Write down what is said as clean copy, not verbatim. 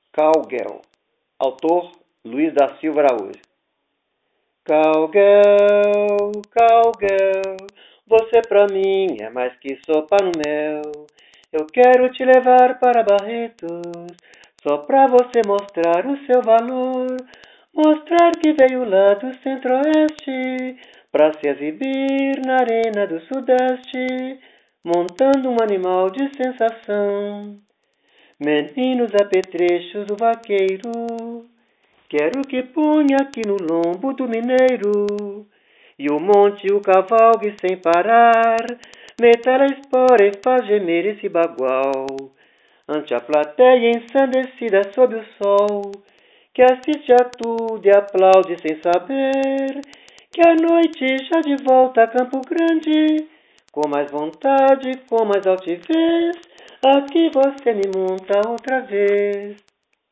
Cowgirl, autor Luiz da Silva Araújo. Cowgirl, cowgirl, você pra mim é mais que sopa no mel. Eu quero te levar para Barretos, só pra você mostrar o seu valor. Mostrar que veio lá do centro-oeste, pra se exibir na arena do sudeste, montando um animal de sensação. Meninos apetrechos do vaqueiro, quero que ponha aqui no lombo do mineiro, e o monte o cavalgue sem parar, meta a espora e faz gemer esse bagual, ante a plateia ensandecida sob o sol, que assiste a tudo e aplaude sem saber, que a noite já de volta a Campo Grande, com mais vontade, com mais altivez, aqui você me monta outra vez.